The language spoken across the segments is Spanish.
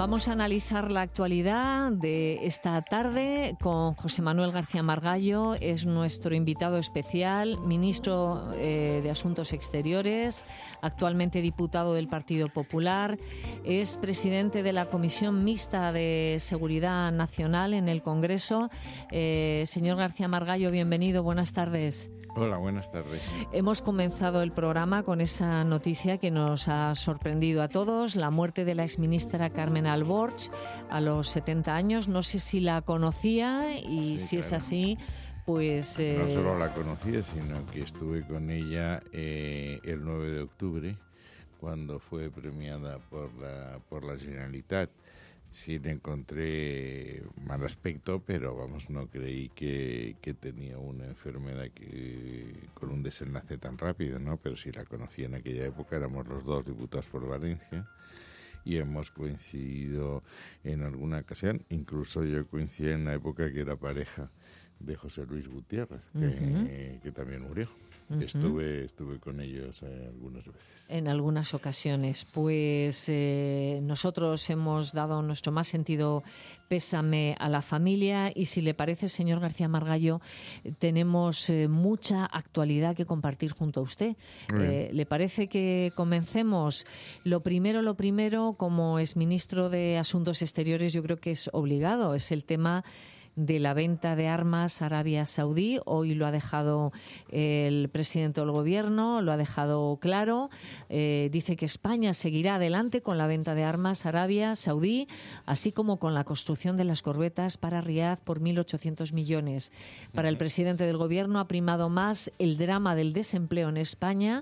Vamos a analizar la actualidad de esta tarde con José Manuel García Margallo. Es nuestro invitado especial, ministro de Asuntos Exteriores, actualmente diputado del Partido Popular. Es presidente de la Comisión Mixta de Seguridad Nacional en el Congreso. Señor García Margallo, bienvenido. Buenas tardes. Hola, buenas tardes. Hemos comenzado el programa con esa noticia que nos ha sorprendido a todos, la muerte de la exministra Carmen Alborch a los 70 años. No sé si la conocía y sí, si claro. Es así, pues... No solo la conocía, sino que estuve con ella el 9 de octubre, cuando fue premiada por la Generalitat. Sí le encontré mal aspecto, pero vamos, no creí que tenía una enfermedad con un desenlace tan rápido, ¿no? Pero sí la conocí en aquella época, éramos los dos diputados por Valencia y hemos coincidido en alguna ocasión. Incluso yo coincidí en la época que era pareja de José Luis Gutiérrez, que también murió. Estuve con ellos algunas veces. En algunas ocasiones. Pues nosotros hemos dado nuestro más sentido pésame a la familia y, si le parece, señor García Margallo, tenemos mucha actualidad que compartir junto a usted. ¿Le parece que comencemos? Lo primero, como exministro de Asuntos Exteriores, yo creo que es obligado, es el tema de la venta de armas a Arabia Saudí. Hoy lo ha dejado el presidente del Gobierno, lo ha dejado claro. Dice que España seguirá adelante con la venta de armas a Arabia Saudí, así como con la construcción de las corbetas para Riad por 1.800 millones. Para el presidente del Gobierno ha primado más el drama del desempleo en España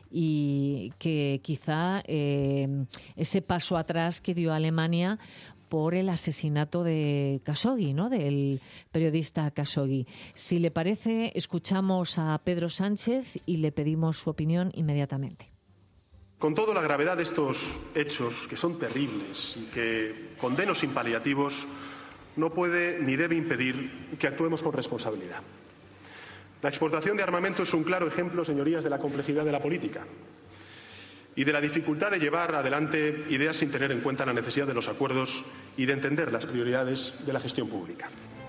y que quizá ese paso atrás que dio Alemania por el asesinato de Khashoggi, ¿no?, del periodista Khashoggi. Si le parece, escuchamos a Pedro Sánchez y le pedimos su opinión inmediatamente. Con toda la gravedad de estos hechos, que son terribles y que condeno sin paliativos, no puede ni debe impedir que actuemos con responsabilidad. La exportación de armamento es un claro ejemplo, señorías, de la complejidad de la política y de la dificultad de llevar adelante ideas sin tener en cuenta la necesidad de los acuerdos y de entender las prioridades de la gestión pública.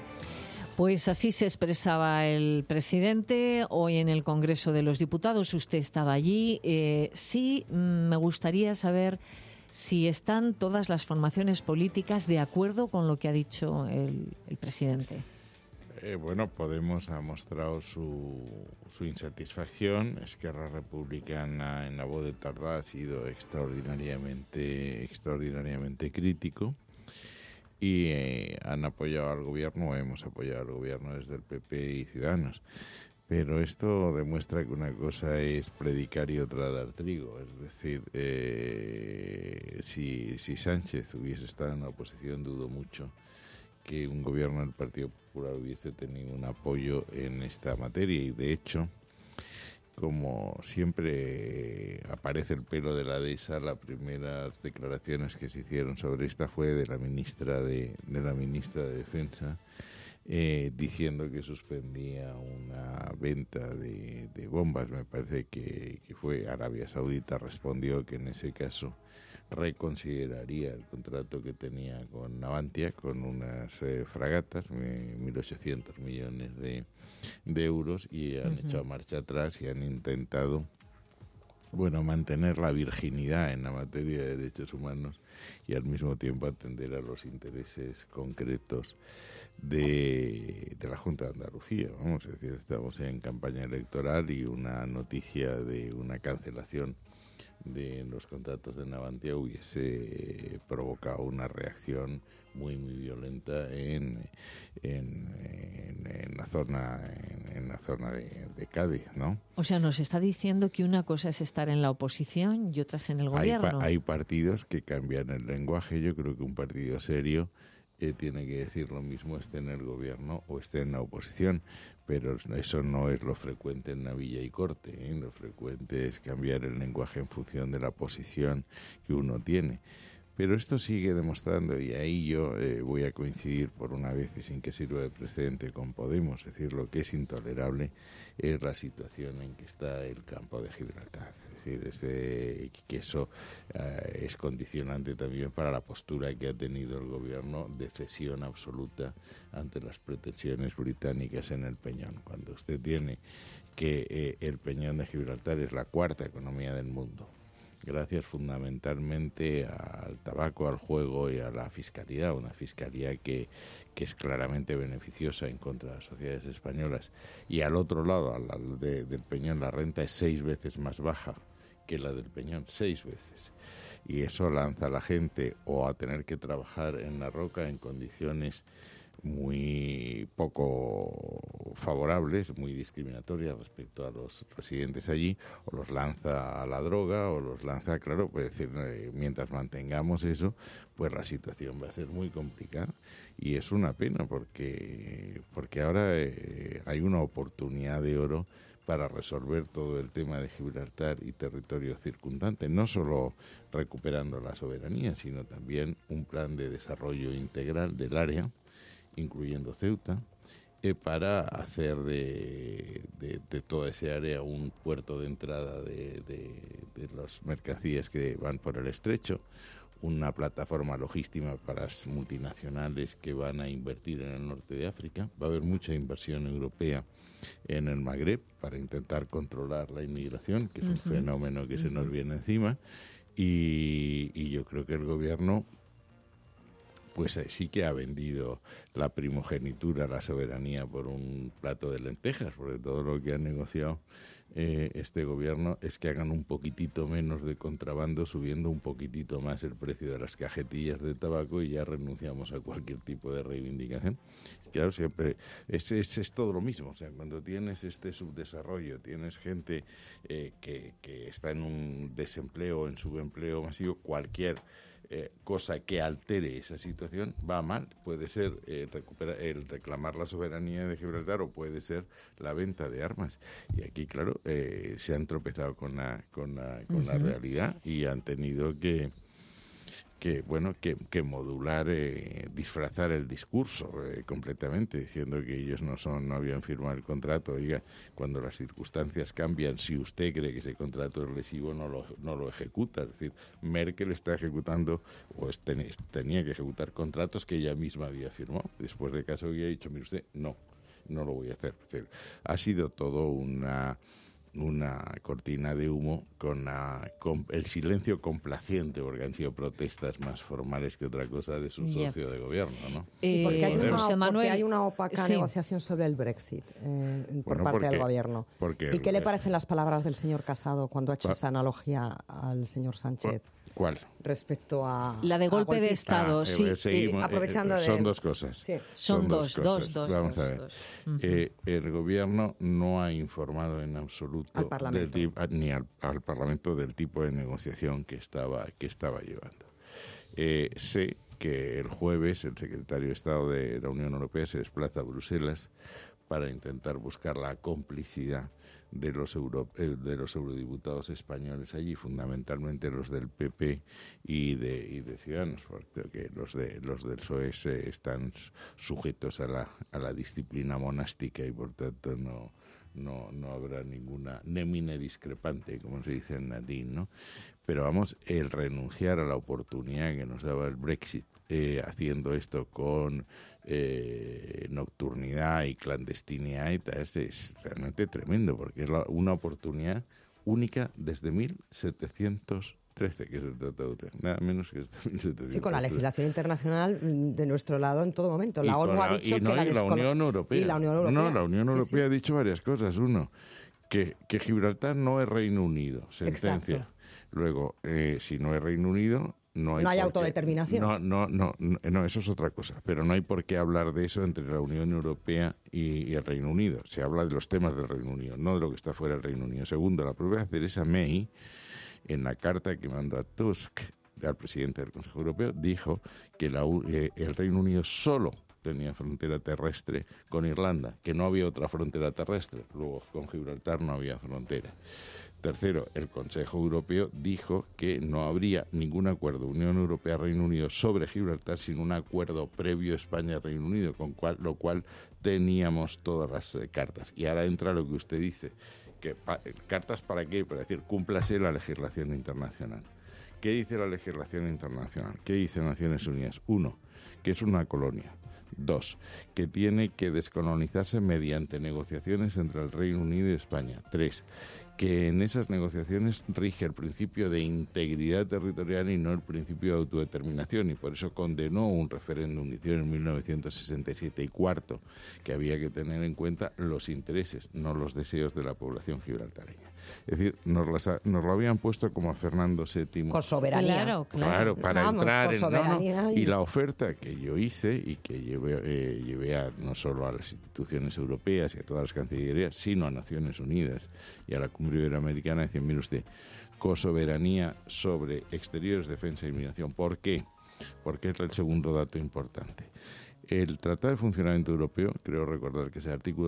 Pues así se expresaba el presidente hoy en el Congreso de los Diputados. Usted estaba allí. Sí, me gustaría saber si están todas las formaciones políticas de acuerdo con lo que ha dicho el presidente. Bueno, Podemos ha mostrado su insatisfacción. Esquerra Republicana, en la voz de Tardá, ha sido extraordinariamente crítico y han apoyado al gobierno, hemos apoyado al gobierno desde el PP y Ciudadanos. Pero esto demuestra que una cosa es predicar y otra dar trigo. Es decir, si Sánchez hubiese estado en la oposición, dudo mucho que un gobierno del Partido Popular hubiese tenido un apoyo en esta materia, y de hecho, como siempre aparece el pelo de la dehesa, las primeras declaraciones que se hicieron sobre esta fue de la ministra de Defensa, diciendo que suspendía una venta de bombas. Me parece que fue Arabia Saudita, respondió que en ese caso reconsideraría el contrato que tenía con Navantia, con unas fragatas, 1.800 millones de euros, y han echado marcha atrás y han intentado mantener la virginidad en la materia de derechos humanos y al mismo tiempo atender a los intereses concretos de la Junta de Andalucía. Vamos a decir, estamos en campaña electoral y una noticia de una cancelación de los contratos de Navantia hubiese provocado una reacción muy violenta en la zona de Cádiz, ¿no? O sea, nos está diciendo que una cosa es estar en la oposición y otras en el gobierno. Hay partidos que cambian el lenguaje. Yo creo que un partido serio tiene que decir lo mismo, esté en el gobierno o esté en la oposición, pero eso no es lo frecuente en Navilla y Corte, Lo frecuente es cambiar el lenguaje en función de la posición que uno tiene. Pero esto sigue demostrando, y ahí yo voy a coincidir por una vez y sin que sirva de precedente con Podemos, es decir, lo que es intolerable es la situación en que está el campo de Gibraltar. Es decir, que eso es condicionante también para la postura que ha tenido el gobierno de cesión absoluta ante las pretensiones británicas en el Peñón. Cuando usted tiene que el Peñón de Gibraltar es la cuarta economía del mundo, gracias fundamentalmente al tabaco, al juego y a la fiscalidad, una fiscalidad que es claramente beneficiosa en contra de las sociedades españolas. Y al otro lado, del Peñón, la renta es 6 veces más baja que la del Peñón, 6 veces. Y eso lanza a la gente o a tener que trabajar en la roca en condiciones muy poco favorables, muy discriminatorias respecto a los residentes allí, o los lanza a la droga, o los lanza, claro, pues decir, mientras mantengamos eso, pues la situación va a ser muy complicada, y es una pena porque ahora hay una oportunidad de oro para resolver todo el tema de Gibraltar y territorio circundante, no solo recuperando la soberanía, sino también un plan de desarrollo integral del área, incluyendo Ceuta, para hacer de toda esa área un puerto de entrada de las mercancías que van por el estrecho, una plataforma logística para las multinacionales que van a invertir en el norte de África. Va a haber mucha inversión europea en el Magreb para intentar controlar la inmigración, que es un fenómeno que se nos viene encima, y yo creo que el gobierno pues sí que ha vendido la primogenitura, la soberanía por un plato de lentejas, porque todo lo que ha negociado este gobierno es que hagan un poquitito menos de contrabando, subiendo un poquitito más el precio de las cajetillas de tabaco, y ya renunciamos a cualquier tipo de reivindicación. Claro, siempre es todo lo mismo. O sea, cuando tienes este subdesarrollo, tienes gente que está en un desempleo, en subempleo masivo, cualquier cosa que altere esa situación va mal. Puede ser el reclamar la soberanía de Gibraltar, o puede ser la venta de armas. Y aquí, claro, se han tropezado con la realidad, y han tenido que modular, disfrazar el discurso completamente, diciendo que ellos no habían firmado el contrato. Oiga, cuando las circunstancias cambian, si usted cree que ese contrato es lesivo, no lo ejecuta. Es decir, Merkel está ejecutando, o tenía que ejecutar contratos que ella misma había firmado. Después de caso había dicho, mire usted, no lo voy a hacer. Es decir, ha sido todo una cortina de humo con el silencio complaciente, porque han sido protestas más formales que otra cosa de su socio de gobierno, ¿no? Porque hay una opaca negociación sobre el Brexit por parte del gobierno. ¿Y qué le parecen las palabras del señor Casado cuando ha hecho esa analogía al señor Sánchez? ¿Cuál? Respecto a la de golpe de Estado, sí. Aprovechando son dos cosas. Sí. Son dos. Vamos a ver. El gobierno no ha informado en absoluto al Parlamento, ni al Parlamento del tipo de negociación que estaba llevando. Sé que el jueves el secretario de Estado de la Unión Europea se desplaza a Bruselas para intentar buscar la complicidad de los eurodiputados españoles allí, fundamentalmente los del PP y de Ciudadanos, porque los del PSOE están sujetos a la disciplina monástica, y por tanto no habrá ninguna nemine discrepante, como se dice en latín, ¿no? Pero vamos, el renunciar a la oportunidad que nos daba el Brexit, haciendo esto con nocturnidad y clandestinidad y tal, es realmente tremendo, porque es una oportunidad única desde 1713, que es el Tratado de Utrecht, nada menos que 1713. Sí, con la legislación internacional de nuestro lado en todo momento. La ONU ha dicho que la Unión Europea. Y la Unión Europea. No, la Unión Europea ha dicho varias cosas. Uno, que Gibraltar no es Reino Unido, sentencia. Exacto. Luego, si no es Reino Unido, no hay autodeterminación. No, eso es otra cosa. Pero no hay por qué hablar de eso entre la Unión Europea y el Reino Unido. Se habla de los temas del Reino Unido, no de lo que está fuera del Reino Unido. Segundo, la propia Theresa May, en la carta que mandó a Tusk, al presidente del Consejo Europeo, dijo que el Reino Unido solo tenía frontera terrestre con Irlanda, que no había otra frontera terrestre. Luego, con Gibraltar no había frontera. Tercero, el Consejo Europeo dijo que no habría ningún acuerdo Unión Europea-Reino Unido sobre Gibraltar sin un acuerdo previo España-Reino Unido, lo cual teníamos todas las cartas. Y ahora entra lo que usted dice, que ¿cartas para qué? Para decir, cúmplase la legislación internacional. ¿Qué dice la legislación internacional? ¿Qué dice Naciones Unidas? 1, que es una colonia. 2, que tiene que descolonizarse mediante negociaciones entre el Reino Unido y España. 3, que en esas negociaciones rige el principio de integridad territorial y no el principio de autodeterminación, y por eso condenó un referéndum que hicieron en 1967. Y 4, que había que tener en cuenta los intereses, no los deseos de la población gibraltareña. Es decir, nos lo habían puesto como a Fernando VII. Con soberanía. Claro, para entrar en... Y la oferta que yo hice y que llevé no solo a las instituciones europeas y a todas las cancillerías, sino a Naciones Unidas y a la Cumbre Iberoamericana, decían, mire usted, cosoberanía sobre exteriores, defensa y migración. ¿Por qué? Porque es el segundo dato importante. El Tratado de Funcionamiento Europeo, creo recordar que es el artículo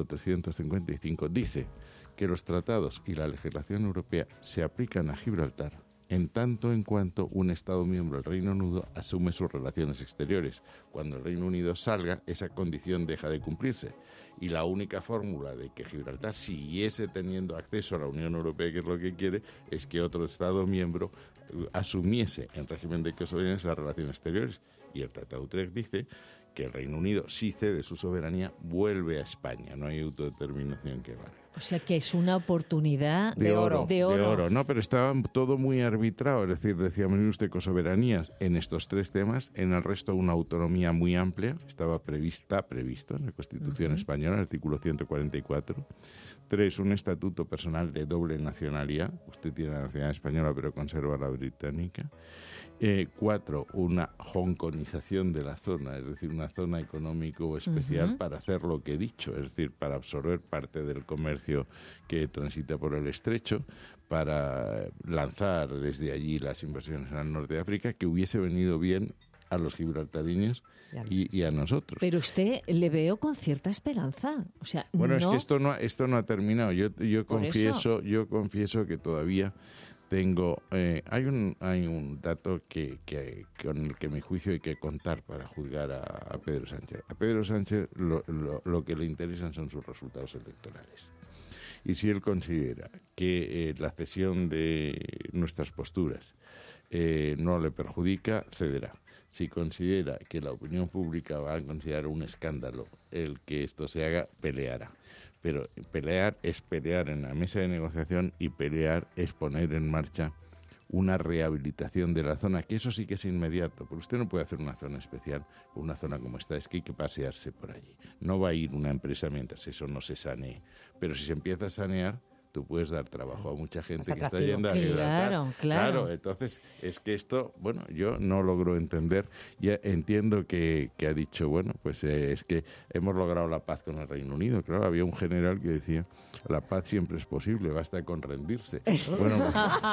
355, dice que los tratados y la legislación europea se aplican a Gibraltar en tanto en cuanto un Estado miembro del Reino Unido asume sus relaciones exteriores. Cuando el Reino Unido salga, esa condición deja de cumplirse. Y la única fórmula de que Gibraltar siguiese teniendo acceso a la Unión Europea, que es lo que quiere, es que otro Estado miembro asumiese en régimen de cosoberanía las relaciones exteriores. Y el Tratado de Utrecht dice que el Reino Unido, si cede su soberanía, vuelve a España. No hay autodeterminación que valga. O sea que es una oportunidad de oro. No, pero estaba todo muy arbitrado. Es decir, decía usted cosoberanías en estos 3 temas, en el resto una autonomía muy amplia. Estaba previsto en la Constitución española, el artículo 144. 3, un estatuto personal de doble nacionalidad. Usted tiene la nacionalidad española pero conserva la británica. 4, una hongkonización de la zona, es decir, una zona económico especial para hacer lo que he dicho, es decir, para absorber parte del comercio que transita por el estrecho, para lanzar desde allí las inversiones en el norte de África, que hubiese venido bien a los gibraltareños y a nosotros. Pero usted le veo con cierta esperanza. O sea, bueno, es que esto no ha terminado. Yo confieso que todavía tengo... hay un dato con el que mi juicio hay que contar para juzgar a Pedro Sánchez. A Pedro Sánchez lo que le interesan son sus resultados electorales. Y si él considera que la cesión de nuestras posturas no le perjudica, cederá. Si considera que la opinión pública va a considerar un escándalo el que esto se haga, peleará. Pero pelear es pelear en la mesa de negociación y pelear es poner en marcha una rehabilitación de la zona, que eso sí que es inmediato, porque usted no puede hacer una zona especial, una zona como esta, es que hay que pasearse por allí. No va a ir una empresa mientras eso no se sanee, pero si se empieza a sanear, tú puedes dar trabajo a mucha gente que está yendo a Gibraltar. Claro, entonces es que esto, bueno, yo no logro entender. Ya entiendo que ha dicho, bueno, pues es que hemos logrado la paz con el Reino Unido. Claro, había un general que decía, la paz siempre es posible, basta con rendirse. Bueno,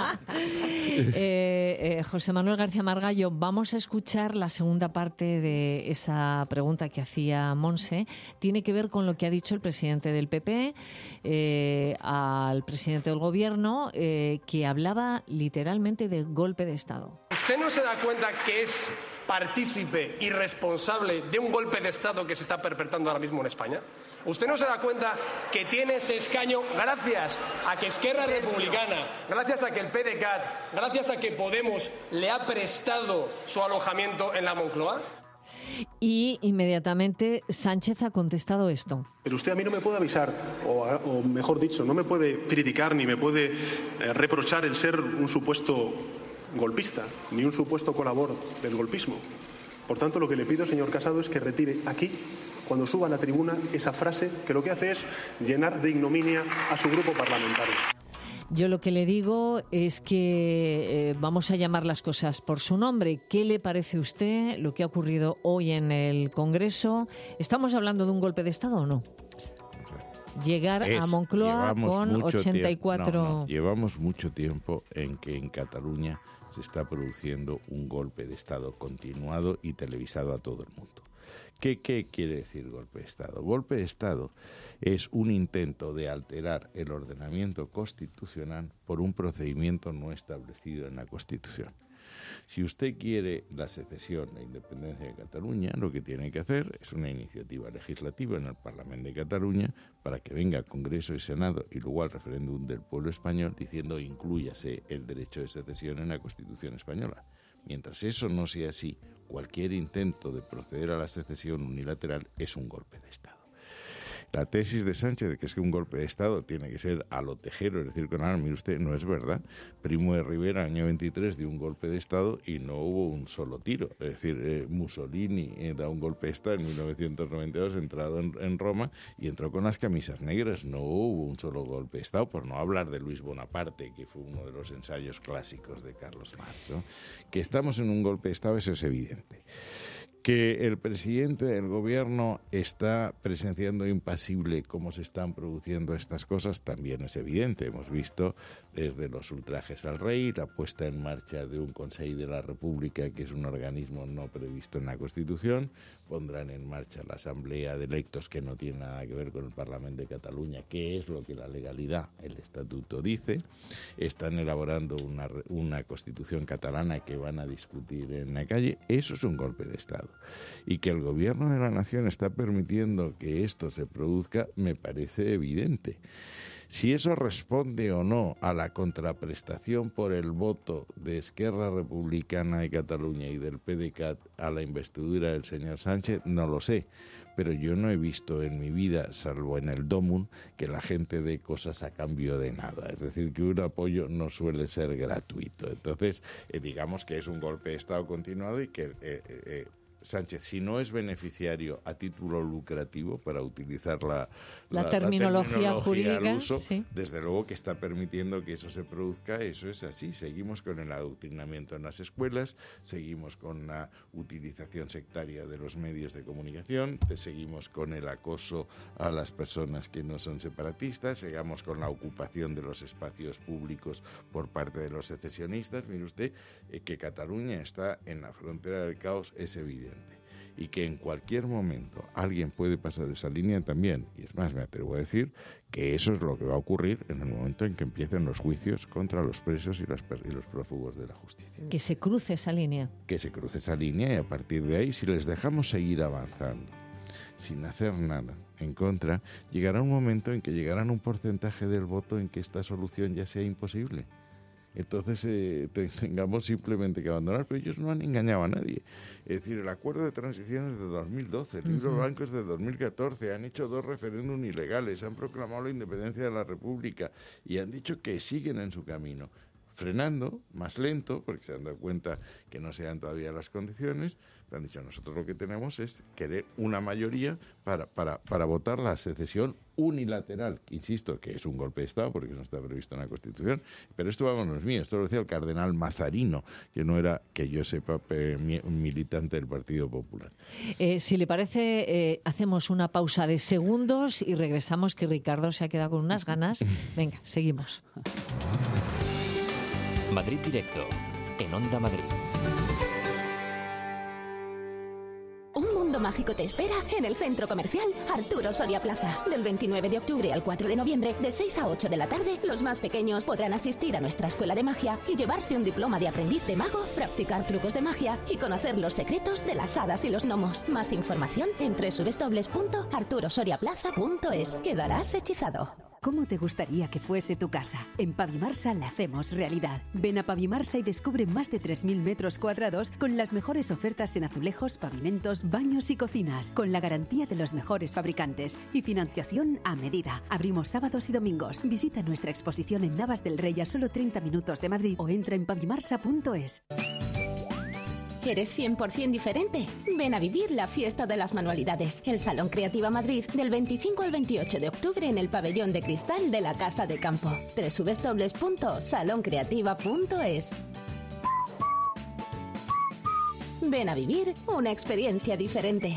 José Manuel García Margallo, vamos a escuchar la segunda parte de esa pregunta que hacía Monse. Tiene que ver con lo que ha dicho el presidente del PP al presidente del Gobierno, que hablaba literalmente de golpe de Estado. ¿Usted no se da cuenta que es partícipe y responsable de un golpe de Estado que se está perpetrando ahora mismo en España? ¿Usted no se da cuenta que tiene ese escaño gracias a que Esquerra Republicana, gracias a que el PDeCAT, gracias a que Podemos le ha prestado su alojamiento en la Moncloa? Y inmediatamente Sánchez ha contestado esto. Pero usted a mí no me puede avisar, o mejor dicho, no me puede criticar ni me puede reprochar el ser un supuesto golpista, ni un supuesto colaborador del golpismo. Por tanto, lo que le pido, señor Casado, es que retire aquí, cuando suba a la tribuna, esa frase que lo que hace es llenar de ignominia a su grupo parlamentario. Yo lo que le digo es que vamos a llamar las cosas por su nombre. ¿Qué le parece a usted lo que ha ocurrido hoy en el Congreso? ¿Estamos hablando de un golpe de Estado o no? Llegar a Moncloa con 84... Llevamos mucho tiempo en que en Cataluña se está produciendo un golpe de Estado continuado y televisado a todo el mundo. ¿Qué quiere decir golpe de Estado? Golpe de Estado es un intento de alterar el ordenamiento constitucional por un procedimiento no establecido en la Constitución. Si usted quiere la secesión e independencia de Cataluña, lo que tiene que hacer es una iniciativa legislativa en el Parlamento de Cataluña para que venga al Congreso y Senado y luego al referéndum del pueblo español diciendo inclúyase el derecho de secesión en la Constitución española. Mientras eso no sea así, cualquier intento de proceder a la secesión unilateral es un golpe de Estado. La tesis de Sánchez de que es que un golpe de Estado tiene que ser a lo Tejero, es decir, mire usted, no es verdad. Primo de Rivera, año 23, dio un golpe de Estado y no hubo un solo tiro. Es decir, Mussolini da un golpe de Estado en 1992, entrado en Roma, y entró con las camisas negras. No hubo un solo golpe de Estado, por no hablar de Luis Bonaparte, que fue uno de los ensayos clásicos de Carlos Marx, ¿no? Que estamos en un golpe de Estado, eso es evidente. Que el presidente del gobierno está presenciando impasible cómo se están produciendo estas cosas también es evidente. Hemos visto desde los ultrajes al rey, la puesta en marcha de un Consejo de la República, que es un organismo no previsto en la Constitución, pondrán en marcha la Asamblea de Electos, que no tiene nada que ver con el Parlamento de Cataluña, que es lo que la legalidad, el estatuto dice. Están elaborando una Constitución catalana que van a discutir en la calle. Eso es un golpe de Estado. Y que el gobierno de la nación está permitiendo que esto se produzca me parece evidente. Si eso responde o no a la contraprestación por el voto de Esquerra Republicana de Cataluña y del PDeCAT a la investidura del señor Sánchez, no lo sé. Pero yo no he visto en mi vida, salvo en el DOMUN, que la gente dé cosas a cambio de nada. Es decir, que un apoyo no suele ser gratuito. Entonces, digamos que es un golpe de Estado continuado y que Sánchez, si no es beneficiario a título lucrativo, para utilizar la terminología jurídica al uso, sí, desde luego que está permitiendo que eso se produzca. Eso es así. Seguimos con el adoctrinamiento en las escuelas, seguimos con la utilización sectaria de los medios de comunicación, seguimos con el acoso a las personas que no son separatistas, seguimos con la ocupación de los espacios públicos por parte de los secesionistas. Mire usted que Cataluña está en la frontera del caos, es evidente. Y que en cualquier momento alguien puede pasar esa línea también. Y es más, me atrevo a decir que eso es lo que va a ocurrir en el momento en que empiecen los juicios contra los presos y los prófugos de la justicia. Que se cruce esa línea. Que se cruce esa línea, y a partir de ahí, si les dejamos seguir avanzando sin hacer nada en contra, llegará un momento en que llegarán un porcentaje del voto en que esta solución ya sea imposible. Entonces tengamos simplemente que abandonar, pero ellos no han engañado a nadie. Es decir, el acuerdo de transición es de 2012, el libro blanco es de 2014, han hecho 2 referéndums ilegales, han proclamado la independencia de la República y han dicho que siguen en su camino, frenando, más lento, porque se han dado cuenta que no se dan todavía las condiciones. Han dicho, nosotros lo que tenemos es querer una mayoría para votar la secesión unilateral, que insisto, que es un golpe de Estado, porque no está previsto en la Constitución, pero esto, vamos, no es mío, esto lo decía el cardenal Mazarino, que no era, que yo sepa, un militante del Partido Popular. Si le parece, hacemos una pausa de segundos y regresamos, que Ricardo se ha quedado con unas ganas. Venga, seguimos. Madrid Directo, en Onda Madrid. Un mundo mágico te espera en el Centro Comercial Arturo Soria Plaza. Del 29 de octubre al 4 de noviembre, de 6 a 8 de la tarde, los más pequeños podrán asistir a nuestra escuela de magia y llevarse un diploma de aprendiz de mago, practicar trucos de magia y conocer los secretos de las hadas y los gnomos. Más información en www.arturosoriaplaza.es. Quedarás hechizado. ¿Cómo te gustaría que fuese tu casa? En Pavimarsa la hacemos realidad. Ven a Pavimarsa y descubre más de 3.000 metros cuadrados con las mejores ofertas en azulejos, pavimentos, baños y cocinas, con la garantía de los mejores fabricantes y financiación a medida. Abrimos sábados y domingos. Visita nuestra exposición en Navas del Rey, a solo 30 minutos de Madrid, o entra en pavimarsa.es. ¿Eres 100% diferente? Ven a vivir la fiesta de las manualidades. El Salón Creativa Madrid, del 25 al 28 de octubre en el Pabellón de Cristal de la Casa de Campo. www.saloncreativa.es. Ven a vivir una experiencia diferente.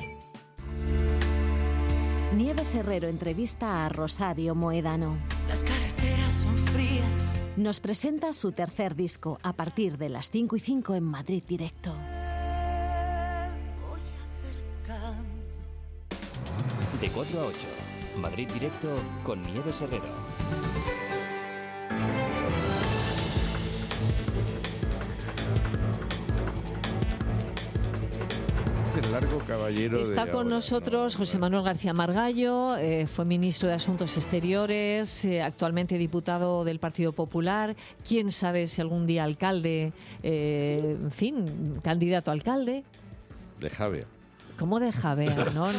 Nieves Herrero entrevista a Rosario Moedano. Las carreteras son frías. Nos presenta su tercer disco a partir de las 5:05 en Madrid Directo. Voy acercando De 4 a 8, Madrid Directo con Nieves Herrero. El largo caballero está con nosotros José Manuel García Margallo, fue ministro de Asuntos Exteriores, actualmente diputado del Partido Popular. Quién sabe si algún día alcalde, en fin, candidato a alcalde. De Javea. ¿Cómo de Javea? No.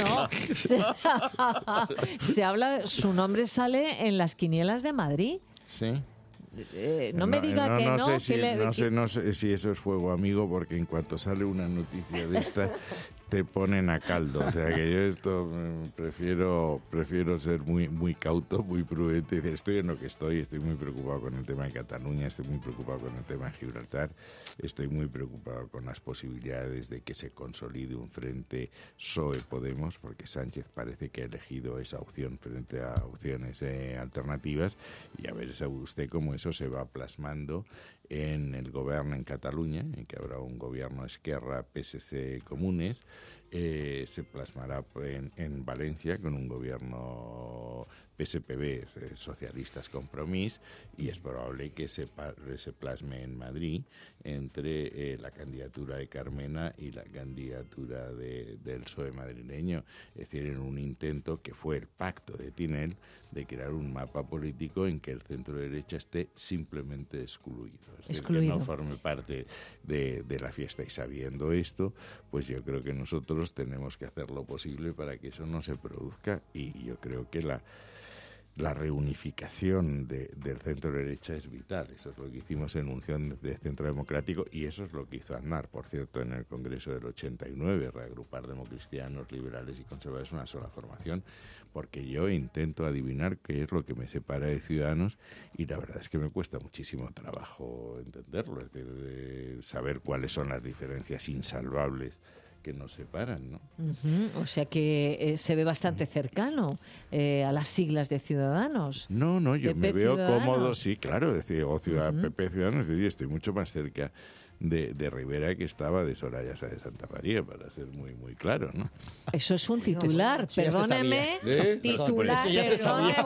Se habla, su nombre sale en las quinielas de Madrid. Sí. No me diga que no. No sé si eso es fuego amigo, porque en cuanto sale una noticia de esta te ponen a caldo. O sea que yo esto prefiero ser muy cauto, muy prudente. Estoy en lo que estoy muy preocupado con el tema de Cataluña, estoy muy preocupado con el tema de Gibraltar, estoy muy preocupado con las posibilidades de que se consolide un frente PSOE-Podemos, porque Sánchez parece que ha elegido esa opción frente a opciones alternativas, y a ver usted cómo eso se va plasmando en el gobierno en Cataluña, en que habrá un gobierno Esquerra, PSC, Comunes. Se plasmará en Valencia con un gobierno PSPB, Socialistas Compromís, y es probable que se plasme en Madrid entre la candidatura de Carmena y la candidatura del PSOE madrileño, es decir, en un intento que fue el pacto de Tinel de crear un mapa político en que el centro derecha esté simplemente excluido, es decir, que no forme parte de la fiesta. Y sabiendo esto, pues yo creo que nosotros tenemos que hacer lo posible para que eso no se produzca, y yo creo que la reunificación del centro derecha es vital. Eso es lo que hicimos en Unión de Centro Democrático, y eso es lo que hizo Aznar, por cierto, en el Congreso del 89, reagrupar democristianos, liberales y conservadores en una sola formación, porque yo intento adivinar qué es lo que me separa de Ciudadanos, y la verdad es que me cuesta muchísimo trabajo entenderlo, es decir, saber cuáles son las diferencias insalvables que nos separan, ¿no? O sea que se ve bastante cercano a las siglas de Ciudadanos. No, yo PP me veo Ciudadanos. cómodo, sí, claro, decir, PP Ciudadanos, estoy mucho más cerca de Rivera que estaba de Soraya Sáenz de Santa María, para ser muy claro, ¿no? Eso es un titular, perdóneme. Titular, eso ya se sabía.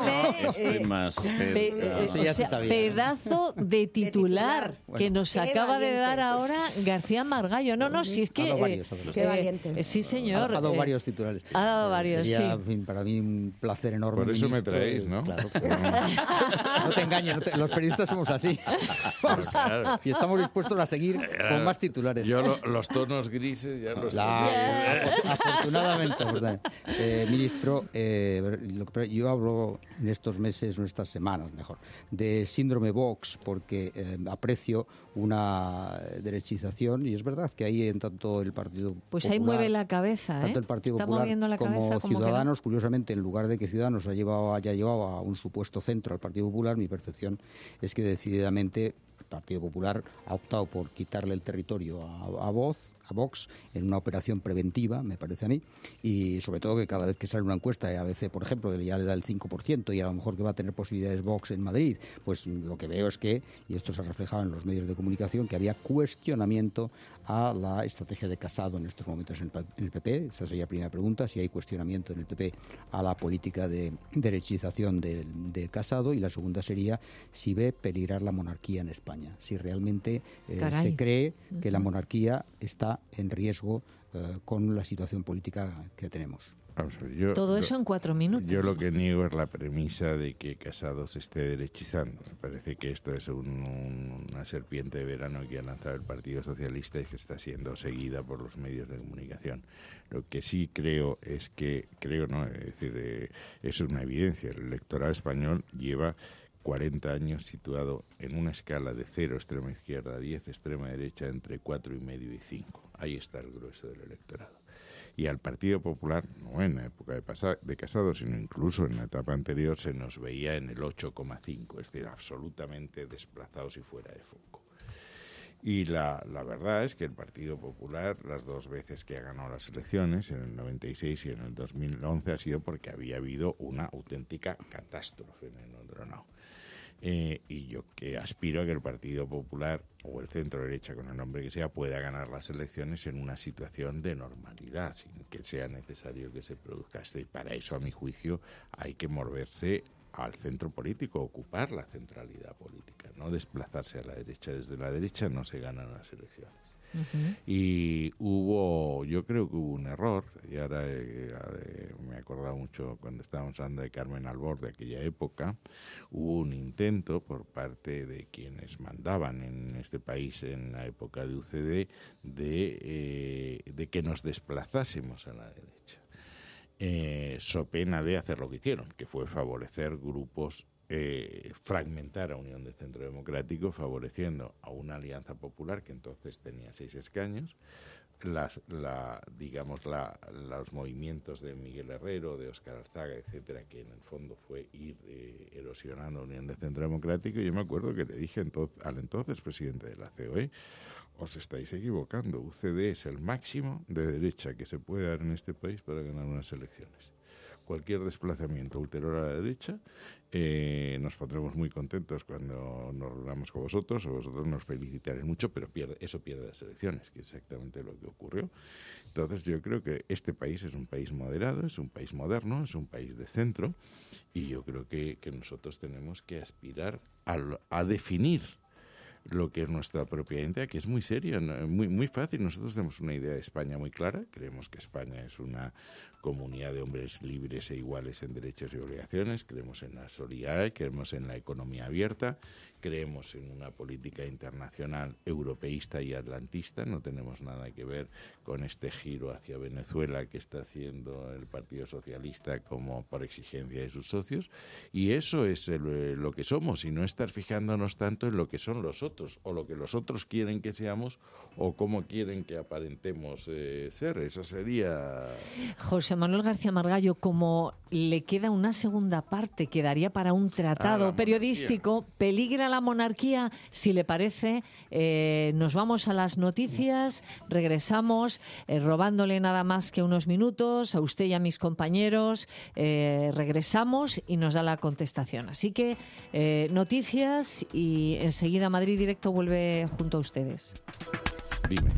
Pedazo de titular que nos acaba de dar ahora García Margallo. No, si es que... Ha dado varios. Qué valiente. Sí, señor. Ha dado varios titulares. Ha dado varios, sería, sí. en fin, para mí un placer enorme. Por eso ministro, me traéis, ¿no? Claro. No te engañes, los periodistas somos así. Claro. Y estamos dispuestos a seguir con más titulares. Yo los tonos grises ya los afortunadamente. Ministro, yo hablo en estos meses, en estas semanas, mejor, de síndrome Vox, porque aprecio una derechización, y es verdad que ahí en tanto el Partido pues Popular, ahí mueve la cabeza, tanto el Partido Está Popular moviendo la como cabeza, Ciudadanos, no. curiosamente, en lugar de que Ciudadanos haya llevado a un supuesto centro al Partido Popular, mi percepción es que decididamente el Partido Popular ha optado por quitarle el territorio a Vox en una operación preventiva, me parece a mí, y sobre todo que cada vez que sale una encuesta, a veces, por ejemplo, ya le da el 5% y a lo mejor que va a tener posibilidades Vox en Madrid, pues lo que veo es que, y esto se ha reflejado en los medios de comunicación, que había cuestionamiento a la estrategia de Casado en estos momentos en el PP. Esa sería la primera pregunta, si hay cuestionamiento en el PP a la política de derechización de Casado, y la segunda sería si ve peligrar la monarquía en España, si realmente se cree que la monarquía está en riesgo con la situación política que tenemos. Todo eso en 4 minutos. Yo lo que niego es la premisa de que Casado se esté derechizando. Me parece que esto es una serpiente de verano que ha lanzado el Partido Socialista y que está siendo seguida por los medios de comunicación. Lo que sí creo es que, es una evidencia, el electorado español lleva 40 años situado en una escala de 0 extrema izquierda, 10 extrema derecha, entre 4,5 y 5. Ahí está el grueso del electorado. Y al Partido Popular, no en la época de Casado, sino incluso en la etapa anterior, se nos veía en el 8,5, es decir, absolutamente desplazados y fuera de foco. Y la verdad es que el Partido Popular, las 2 veces que ha ganado las elecciones, en el 96 y en el 2011, ha sido porque había habido una auténtica catástrofe en el Ondronao. y yo que aspiro a que el Partido Popular o el centro derecha, con el nombre que sea, pueda ganar las elecciones en una situación de normalidad, sin que sea necesario que se produzca esto. Y para eso, a mi juicio, hay que moverse al centro político, ocupar la centralidad política, no desplazarse a la derecha. Desde la derecha no se ganan las elecciones. Uh-huh. Y yo creo que hubo un error, y ahora me he acordado mucho cuando estábamos hablando de Carmen Albor de aquella época. Hubo un intento por parte de quienes mandaban en este país en la época de UCD de que nos desplazásemos a la derecha, so pena de hacer lo que hicieron, que fue favorecer grupos, fragmentar a Unión de Centro Democrático, favoreciendo a una alianza popular que entonces tenía 6 escaños, los movimientos de Miguel Herrero, de Óscar Arzaga, etcétera, que en el fondo fue ir erosionando a Unión de Centro Democrático. Yo me acuerdo que le dije al entonces presidente de la COE: os estáis equivocando, UCD es el máximo de derecha que se puede dar en este país para ganar unas elecciones. Cualquier desplazamiento ulterior a la derecha, nos pondremos muy contentos cuando nos reunamos con vosotros, o vosotros nos felicitaréis mucho, pero eso pierde las elecciones, que es exactamente lo que ocurrió. Entonces yo creo que este país es un país moderado, es un país moderno, es un país de centro, y yo creo que nosotros tenemos que aspirar a definir lo que es nuestra propia identidad, que es muy serio, muy, muy fácil. Nosotros tenemos una idea de España muy clara. Creemos que España es una comunidad de hombres libres e iguales en derechos y obligaciones. Creemos en la solidaridad, creemos en la economía abierta, creemos en una política internacional europeísta y atlantista. No tenemos nada que ver con este giro hacia Venezuela que está haciendo el Partido Socialista como por exigencia de sus socios. Y eso es lo que somos, y no estar fijándonos tanto en lo que son los otros, o lo que los otros quieren que seamos, o cómo quieren que aparentemos ser. Eso sería... José Manuel García Margallo, como le queda una segunda parte, quedaría para un tratado periodístico, peligra la monarquía. Si le parece, nos vamos a las noticias, regresamos, robándole nada más que unos minutos a usted y a mis compañeros, regresamos y nos da la contestación. Así que noticias, y enseguida Madrid Directo vuelve junto a ustedes. Dime.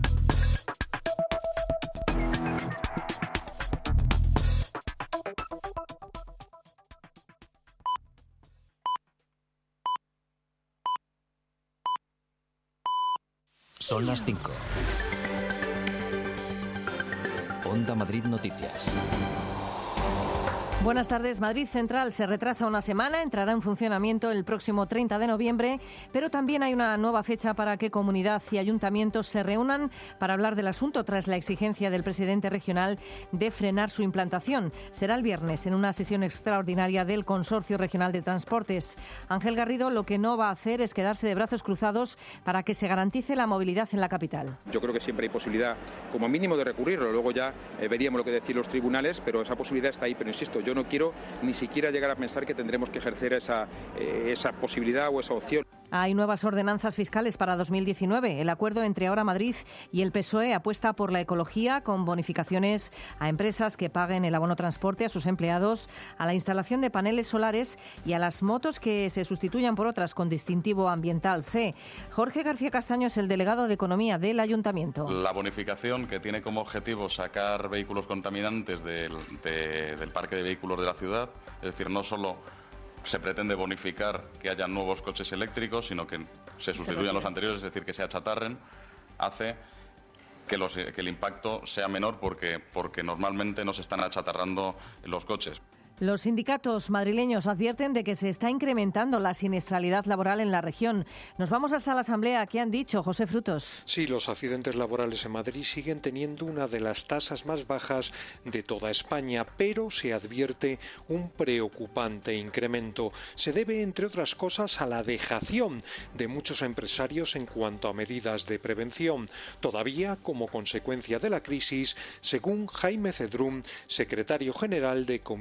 Son las 5. Onda Madrid Noticias. Buenas tardes. Madrid Central se retrasa una semana, entrará en funcionamiento el próximo 30 de noviembre, pero también hay una nueva fecha para que comunidad y ayuntamientos se reúnan para hablar del asunto tras la exigencia del presidente regional de frenar su implantación. Será el viernes en una sesión extraordinaria del Consorcio Regional de Transportes. Ángel Garrido lo que no va a hacer es quedarse de brazos cruzados para que se garantice la movilidad en la capital. Yo creo que siempre hay posibilidad, como mínimo, de recurrirlo. Luego ya veríamos lo que decir los tribunales, pero esa posibilidad está ahí. Pero insisto, yo no quiero ni siquiera llegar a pensar que tendremos que ejercer esa posibilidad o esa opción. Hay nuevas ordenanzas fiscales para 2019. El acuerdo entre Ahora Madrid y el PSOE apuesta por la ecología, con bonificaciones a empresas que paguen el abono transporte a sus empleados, a la instalación de paneles solares y a las motos que se sustituyan por otras con distintivo ambiental C. Jorge García Castaño es el delegado de Economía del Ayuntamiento. La bonificación, que tiene como objetivo sacar vehículos contaminantes del parque de vehículos de la ciudad, es decir, no solo se pretende bonificar que haya nuevos coches eléctricos, sino que se sustituyan los anteriores, es decir, que se achatarren, hace que el impacto sea menor porque normalmente no se están achatarrando los coches. Los sindicatos madrileños advierten de que se está incrementando la siniestralidad laboral en la región. Nos vamos hasta la Asamblea. ¿Qué han dicho, José Frutos? Sí, los accidentes laborales en Madrid siguen teniendo una de las tasas más bajas de toda España, pero se advierte un preocupante incremento. Se debe, entre otras cosas, a la dejación de muchos empresarios en cuanto a medidas de prevención. Todavía, como consecuencia de la crisis, según Jaime Cedrún, secretario general de Comisiones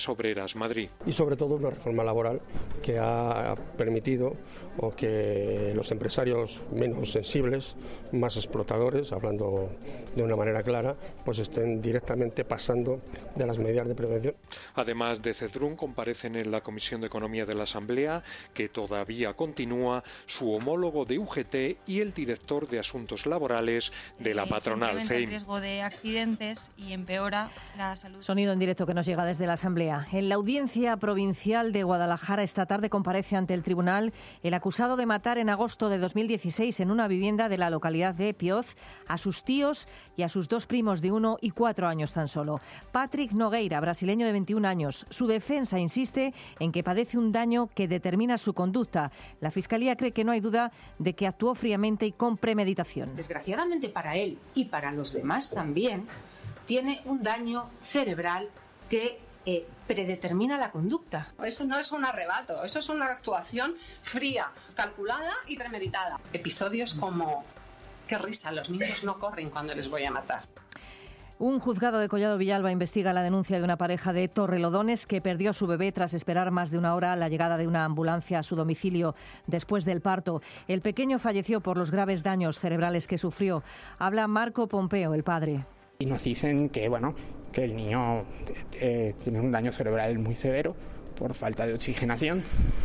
Comisiones Obreras Madrid. Y sobre todo una reforma laboral que ha permitido o que los empresarios menos sensibles, más explotadores, hablando de una manera clara, pues estén directamente pasando de las medidas de prevención. Además de Cedrún, comparecen en la Comisión de Economía de la Asamblea, que todavía continúa, su homólogo de UGT y el director de Asuntos Laborales de la patronal CEIM. El riesgo de accidentes y empeora la salud. Sonido en directo que nos llega desde la Asamblea. En la Audiencia Provincial de Guadalajara esta tarde comparece ante el tribunal el acusado de matar en agosto de 2016 en una vivienda de la localidad de Pioz a sus tíos y a sus dos primos de 1 y 4 años tan solo. Patrick Nogueira, brasileño de 21 años. Su defensa insiste en que padece un daño que determina su conducta. La Fiscalía cree que no hay duda de que actuó fríamente y con premeditación. Desgraciadamente para él y para los demás también, tiene un daño cerebral que predetermina la conducta. Eso no es un arrebato, eso es una actuación fría, calculada y premeditada. Episodios como: qué risa, los niños no corren cuando les voy a matar. Un juzgado de Collado Villalba investiga la denuncia de una pareja de Torrelodones que perdió a su bebé tras esperar más de una hora la llegada de una ambulancia a su domicilio después del parto. El pequeño falleció por los graves daños cerebrales que sufrió. Habla Marco Pompeo, el padre. Y nos dicen que el niño tiene un daño cerebral muy severo por falta de oxigenación,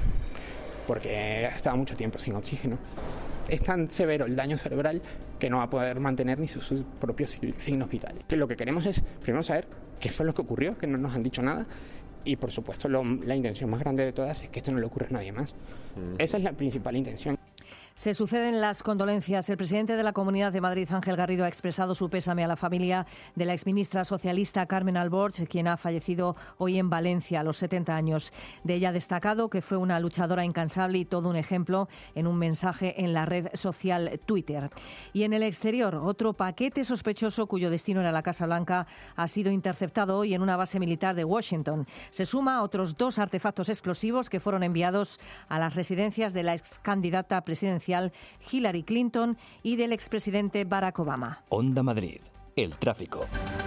porque estaba mucho tiempo sin oxígeno. Es tan severo el daño cerebral que no va a poder mantener ni sus propios signos vitales. Lo que queremos es primero saber qué fue lo que ocurrió, que no nos han dicho nada, y por supuesto la intención más grande de todas es que esto no le ocurra a nadie más. Esa es la principal intención. Se suceden las condolencias. El presidente de la Comunidad de Madrid, Ángel Garrido, ha expresado su pésame a la familia de la exministra socialista Carmen Alborch, quien ha fallecido hoy en Valencia a los 70 años. De ella ha destacado que fue una luchadora incansable y todo un ejemplo en un mensaje en la red social Twitter. Y en el exterior, otro paquete sospechoso cuyo destino era la Casa Blanca ha sido interceptado hoy en una base militar de Washington. Se suma a otros 2 artefactos explosivos que fueron enviados a las residencias de la ex candidata presidencial Hillary Clinton y del expresidente Barack Obama. Onda Madrid, el tráfico.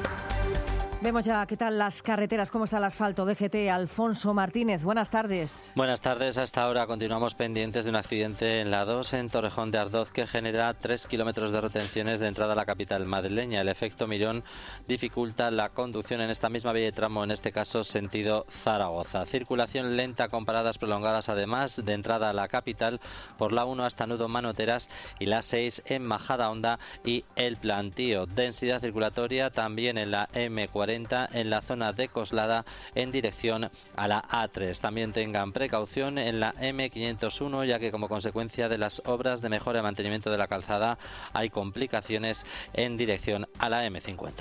Vemos ya qué tal las carreteras, cómo está el asfalto. DGT, Alfonso Martínez, buenas tardes. Buenas tardes. Hasta ahora continuamos pendientes de un accidente en la 2 en Torrejón de Ardoz que genera 3 kilómetros de retenciones de entrada a la capital madrileña. El efecto Mirón dificulta la conducción en esta misma vía de tramo, en este caso sentido Zaragoza. Circulación lenta con paradas prolongadas, además de entrada a la capital por la 1 hasta Nudo Manoteras y la 6 en Majadahonda y El Plantío. Densidad circulatoria también en la M40 en la zona de Coslada en dirección a la A3. También tengan precaución en la M501, ya que como consecuencia de las obras de mejora y mantenimiento de la calzada hay complicaciones en dirección a la M50.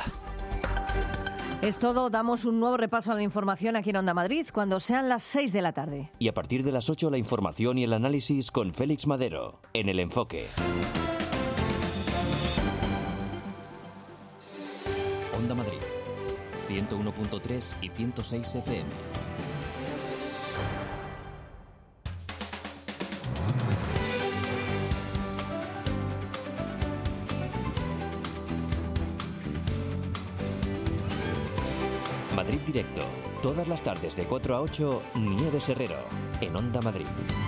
Es todo, damos un nuevo repaso a la información aquí en Onda Madrid cuando sean las 6 de la tarde. Y a partir de las 8 la información y el análisis con Félix Madero en El Enfoque. Onda Madrid, 101.3 y 106 FM. Madrid Directo, todas las tardes de 4 a 8, Nieves Herrero, en Onda Madrid.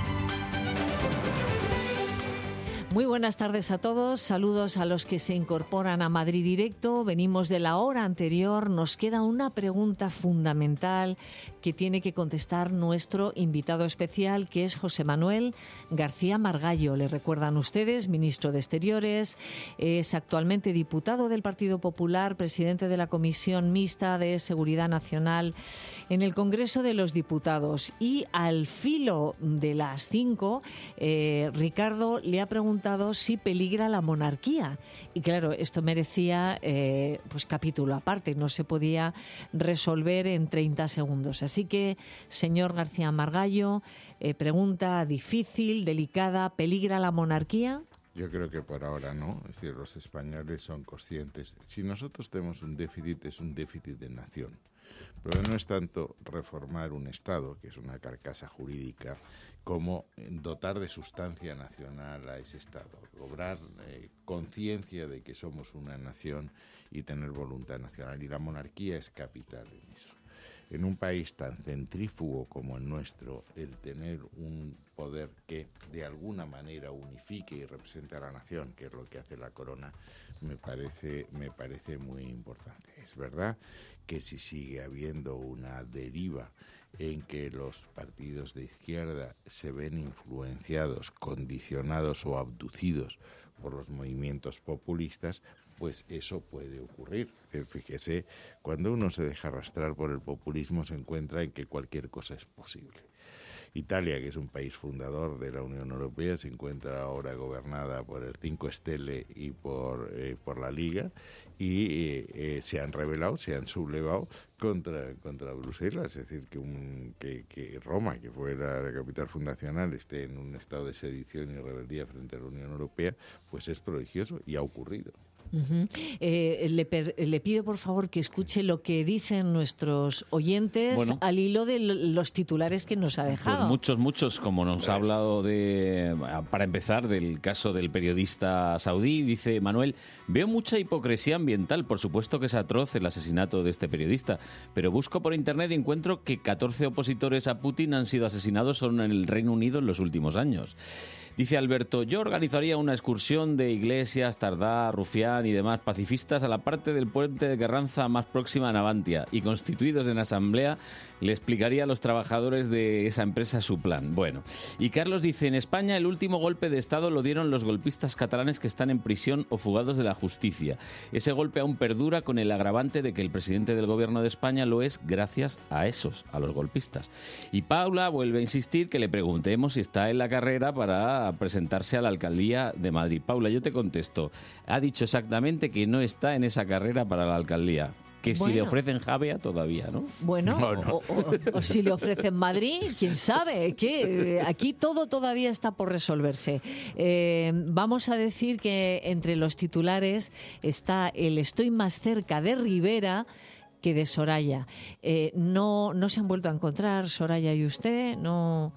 Muy buenas tardes a todos, saludos a los que se incorporan a Madrid Directo. Venimos de la hora anterior, nos queda una pregunta fundamental que tiene que contestar nuestro invitado especial, que es José Manuel García Margallo. Le recuerdan ustedes, ministro de Exteriores, es actualmente diputado del Partido Popular, presidente de la Comisión Mixta de Seguridad Nacional en el Congreso de los Diputados. Y al filo de las 5, Ricardo le ha preguntado si peligra la monarquía. Y claro, esto merecía pues capítulo aparte, no se podía resolver en 30 segundos. Así que, señor García Margallo, pregunta difícil, delicada, ¿peligra la monarquía? Yo creo que por ahora no. Es decir, los españoles son conscientes. Si nosotros tenemos un déficit, es un déficit de nación. Pero no es tanto reformar un Estado, que es una carcasa jurídica, como dotar de sustancia nacional a ese Estado, cobrar conciencia de que somos una nación y tener voluntad nacional. Y la monarquía es capital en eso. en un país tan centrífugo como el nuestro, el tener un poder que de alguna manera unifique y represente a la nación, que es lo que hace la corona, me parece muy importante. Es verdad que si sigue habiendo una deriva en que los partidos de izquierda se ven influenciados, condicionados o abducidos por los movimientos populistas, pues eso puede ocurrir. Fíjese, cuando uno se deja arrastrar por el populismo se encuentra en que cualquier cosa es posible. Italia, que es un país fundador de la Unión Europea, se encuentra ahora gobernada por el Cinque Stelle y por la Liga, y se han rebelado, se han sublevado contra Bruselas. Es decir, que Roma, que fue la capital fundacional, esté en un estado de sedición y rebeldía frente a la Unión Europea, pues es prodigioso y ha ocurrido. Uh-huh. Le pido por favor que escuche lo que dicen nuestros oyentes al hilo de los titulares que nos ha dejado. Pues muchos, como nos ha hablado para empezar, del caso del periodista saudí. Dice Manuel: veo mucha hipocresía ambiental, por supuesto que es atroz el asesinato de este periodista, pero busco por internet y encuentro que 14 opositores a Putin han sido asesinados solo en el Reino Unido en los últimos años. Dice Alberto: yo organizaría una excursión de Iglesias, Tardá, Rufián y demás pacifistas a la parte del puente de Carranza más próxima a Navantia, y constituidos en asamblea le explicaría a los trabajadores de esa empresa su plan. Bueno, y Carlos dice: en España el último golpe de Estado lo dieron los golpistas catalanes que están en prisión o fugados de la justicia. Ese golpe aún perdura, con el agravante de que el presidente del gobierno de España lo es gracias a los golpistas. Y Paula vuelve a insistir que le preguntemos si está en la carrera para presentarse a la alcaldía de Madrid. Paula, yo te contesto: ha dicho exactamente que no está en esa carrera para la alcaldía. Que si le ofrecen Javea, todavía, ¿no? Bueno, no. O si le ofrecen Madrid, quién sabe, que aquí todo todavía está por resolverse. Vamos a decir que entre los titulares está el "estoy más cerca de Rivera que de Soraya". No se han vuelto a encontrar, Soraya y usted, no...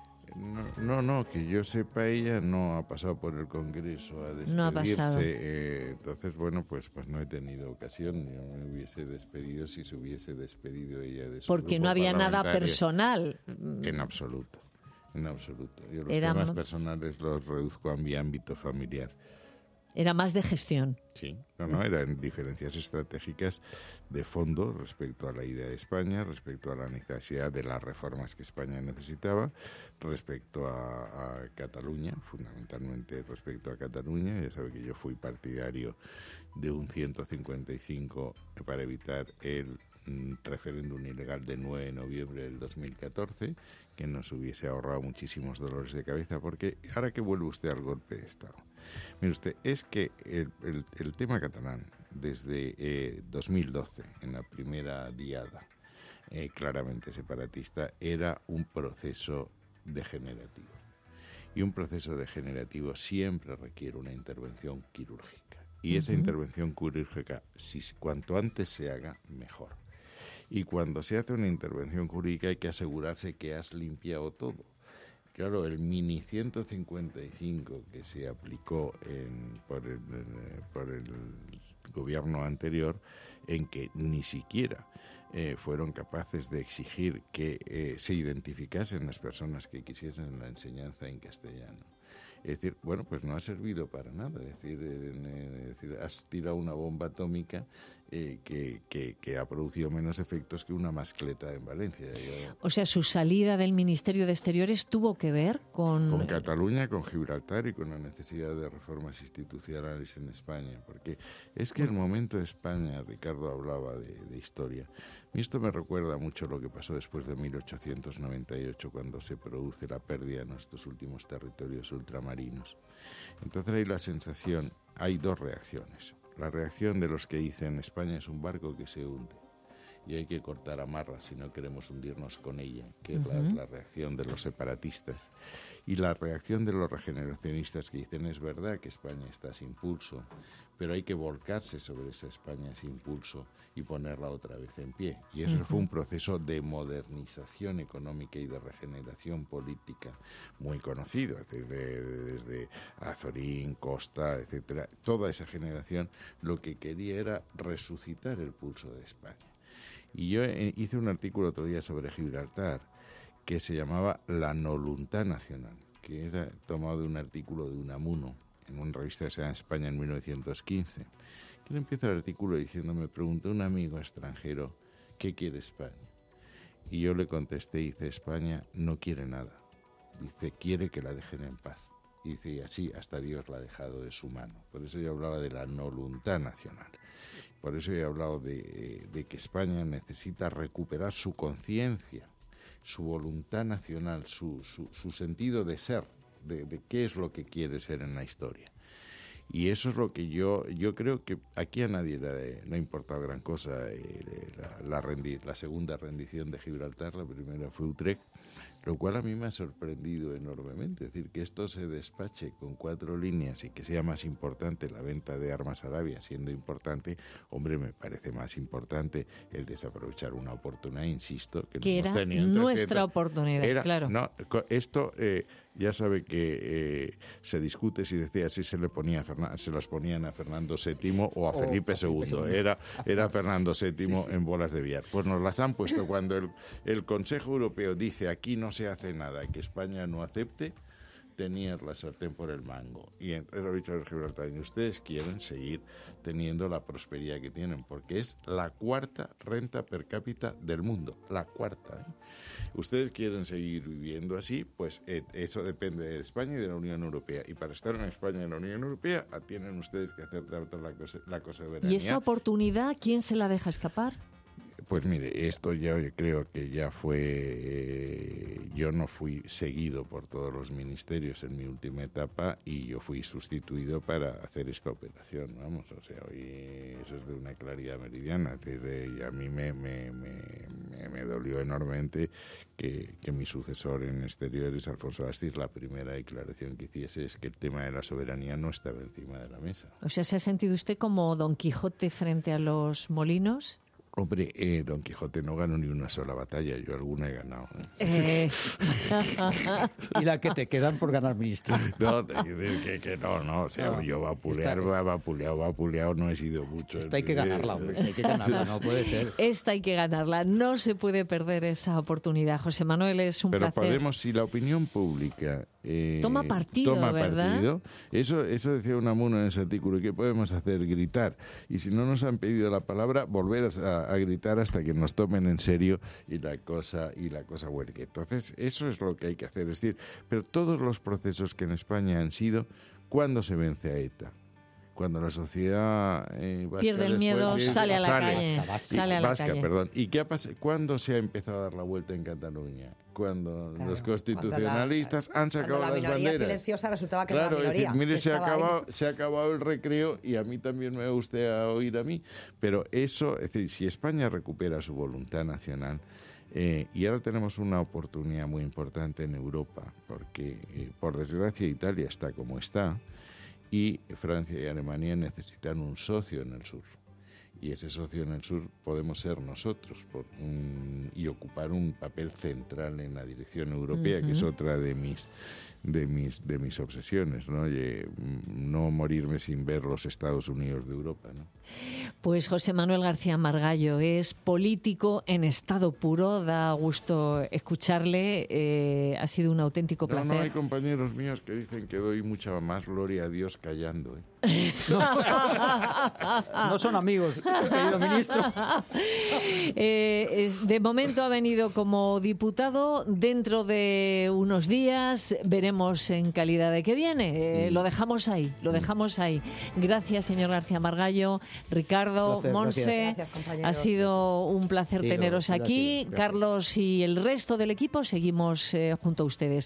No, que yo sepa, ella no ha pasado por el Congreso a despedirse. No ha pasado. Entonces, bueno, pues no he tenido ocasión. Yo me hubiese despedido si se hubiese despedido ella de su Porque grupo no había nada parlamentario. personal. En absoluto. Yo los temas personales los reduzco a mi ámbito familiar. Era más de gestión. Sí, eran diferencias estratégicas de fondo respecto a la idea de España, respecto a la necesidad de las reformas que España necesitaba, respecto a Cataluña, fundamentalmente respecto a Cataluña. Ya sabe que yo fui partidario de un 155 para evitar el referéndum ilegal del 9 de noviembre del 2014, que nos hubiese ahorrado muchísimos dolores de cabeza, porque ahora que vuelve usted al golpe de Estado, mire usted, es que el tema catalán, desde 2012, en la primera diada claramente separatista, era un proceso degenerativo. Y un proceso degenerativo siempre requiere una intervención quirúrgica. Y esa intervención quirúrgica, si cuanto antes se haga, mejor. Y cuando se hace una intervención quirúrgica hay que asegurarse que has limpiado todo. Claro, el mini 155 que se aplicó por el gobierno anterior, en que ni siquiera fueron capaces de exigir que se identificasen las personas que quisiesen la enseñanza en castellano. Es decir, bueno, pues no ha servido para nada. Es decir, has tirado una bomba atómica que ha producido menos efectos que una mascleta en Valencia. O sea, su salida del Ministerio de Exteriores tuvo que ver con Cataluña, con Gibraltar y con la necesidad de reformas institucionales en España. Porque es que el momento de España, Ricardo hablaba de historia. Y esto me recuerda mucho lo que pasó después de 1898, cuando se produce la pérdida de nuestros últimos territorios ultramarinos. Entonces hay la sensación, hay dos reacciones. La reacción de los que dicen España es un barco que se hunde y hay que cortar amarras si no queremos hundirnos con ella, que es la reacción de los separatistas. Y la reacción de los regeneracionistas que dicen es verdad que España está sin pulso, pero hay que volcarse sobre esa España sin pulso y ponerla otra vez en pie. Y eso fue un proceso de modernización económica y de regeneración política muy conocido, desde Azorín, Costa, etcétera. Toda esa generación lo que quería era resucitar el pulso de España. Y yo hice un artículo otro día sobre Gibraltar que se llamaba La Voluntad Nacional, que era tomado de un artículo de Unamuno en una revista que se llama España en 1915. Que empieza el artículo diciendo, me preguntó un amigo extranjero, ¿qué quiere España? Y yo le contesté, dice, España no quiere nada. Dice, quiere que la dejen en paz. Y dice, y así hasta Dios la ha dejado de su mano. Por eso yo hablaba de la voluntad nacional. Por eso he hablado de que España necesita recuperar su conciencia, su voluntad nacional, su sentido de ser, de qué es lo que quiere ser en la historia. Y eso es lo que yo creo que aquí a nadie le ha importado gran cosa. La segunda rendición de Gibraltar, la primera fue Utrecht, lo cual a mí me ha sorprendido enormemente. Es decir, que esto se despache con 4 líneas y que sea más importante la venta de armas a Arabia, siendo importante, hombre, me parece más importante el desaprovechar una oportunidad, insisto, que era hemos tenido nuestra oportunidad, claro. No, esto ya sabe que se discute si decía si se las ponían a Fernando VII o a Felipe II. Era Fernando VII en bolas de billar. Pues nos las han puesto cuando el Consejo Europeo dice aquí no se hace nada, que España no acepte, tenía la sartén por el mango. Y entonces lo ha dicho el Gibraltar, y ustedes quieren seguir teniendo la prosperidad que tienen, porque es la 4ª renta per cápita del mundo, la 4ª. Ustedes quieren seguir viviendo así, pues eso depende de España y de la Unión Europea. Y para estar en España y en la Unión Europea, tienen ustedes que hacer la cosa de veranía. ¿Y esa oportunidad quién se la deja escapar? Pues mire, esto ya creo que ya fue... yo no fui seguido por todos los ministerios en mi última etapa y yo fui sustituido para hacer esta operación, vamos, o sea, hoy eso es de una claridad meridiana. Es decir, y a mí me dolió enormemente que mi sucesor en Exteriores, Alfonso Astiz, la primera declaración que hiciese es que el tema de la soberanía no estaba encima de la mesa. O sea, ¿se ha sentido usted como Don Quijote frente a los molinos? Hombre, Don Quijote no ganó ni una sola batalla, yo alguna he ganado. Y la que te quedan por ganar ministro. No, que no, o sea, yo vapuleado no he sido mucho. Esta hay que ganarla, hombre, esta hay que ganarla, no puede ser. Esta hay que ganarla, no se puede perder esa oportunidad. José Manuel, es un placer. Pero podemos, si la opinión pública toma partido, ¿verdad? Eso decía Unamuno en ese artículo, ¿y qué podemos hacer? Gritar. Y si no nos han pedido la palabra, volver a gritar hasta que nos tomen en serio y la cosa huelgue. Entonces, eso es lo que hay que hacer. Es decir, pero todos los procesos que en España han sido, ¿cuándo se vence a ETA? Cuando la sociedad pierde el miedo, sale a la calle. ¿Y qué ha pasado? ¿Cuándo se ha empezado a dar la vuelta en Cataluña? Cuando los constitucionalistas han sacado las banderas. La minoría silenciosa resultaba que era la minoría. Es decir, mire, se ha acabado el recreo y a mí también me gusta oír a mí. Pero eso, es decir, si España recupera su voluntad nacional, y ahora tenemos una oportunidad muy importante en Europa, porque por desgracia Italia está como está, y Francia y Alemania necesitan un socio en el sur. Y ese socio en el sur podemos ser nosotros y ocupar un papel central en la dirección europea, que es otra de mis obsesiones, ¿no? No morirme sin ver los Estados Unidos de Europa, ¿no? Pues José Manuel García Margallo es político en estado puro, da gusto escucharle, ha sido un auténtico placer. No hay compañeros míos que dicen que doy mucha más gloria a Dios callando, No son amigos, querido ministro. De momento ha venido como diputado, dentro de unos días veremos en calidad de qué viene. Lo dejamos ahí. Gracias, señor García Margallo. Ricardo, Monse, ha sido un placer teneros aquí. Carlos y el resto del equipo seguimos junto a ustedes.